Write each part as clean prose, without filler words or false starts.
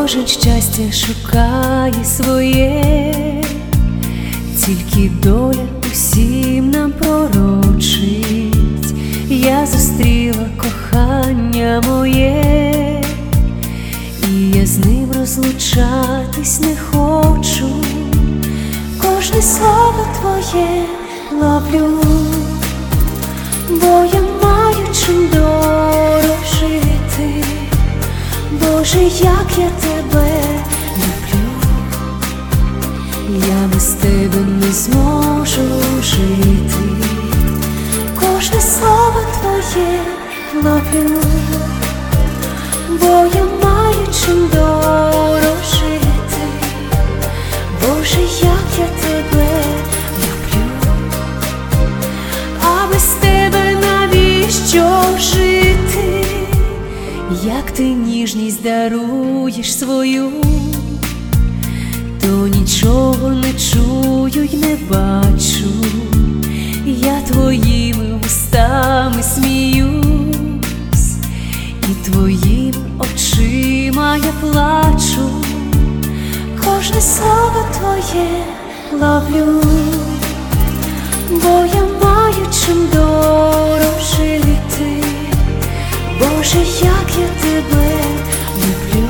Кожен щастя шукає своє, тільки доля усім нам пророчить. Я зустріла кохання моє, і я з ним розлучатись не хочу. Кожне слово твоє ловлю, бо я маю чим дорожити. Боже, як я тебе люблю, я без тебе не зможу жити. Кожне слово твоє ловлю, бо я маю чим дорожити. Боже, як я тебе люблю, а без тебе навіщо жити? Як ти ніжність даруєш свою, то нічого не чую й не бачу. Я твоїми вустами сміюсь, і твоїми очима я плачу. Кожне слово твоє ловлю, бо я маю чим дорожити. Боже, як я тебе люблю,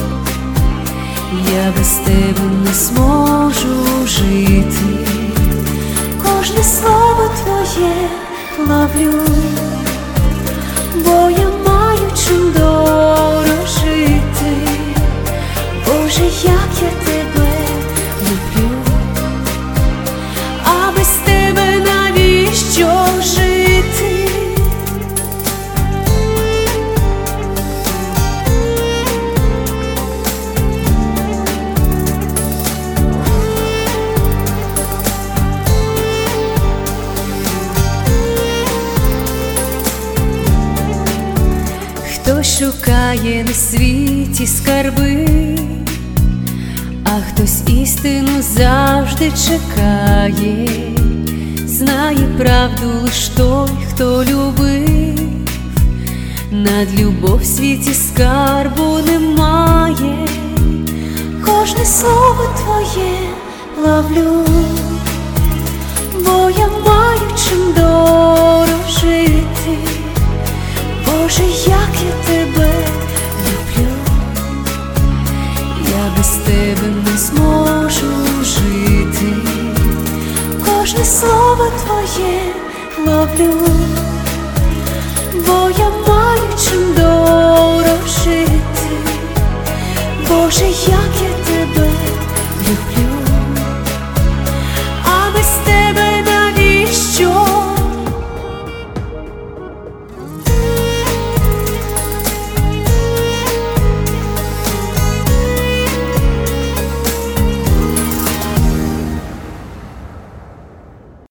я без тебе не зможу жити. Кожне слово твоє ловлю, бо я маю чим дорожити. Боже, як я тебе люблю, а без тебе навіщо жити? Хто шукає на світі скарби, а хтось істину завжди чекає. Знає правду лиш той, хто любив, над любов в світі скарбу немає. Кожне слово твоє ловлю, бо я маю чим дорожити. Боже, як я тебе люблю, я без тебе не зможу жити. Кожне слово твоє ловлю, бо я маю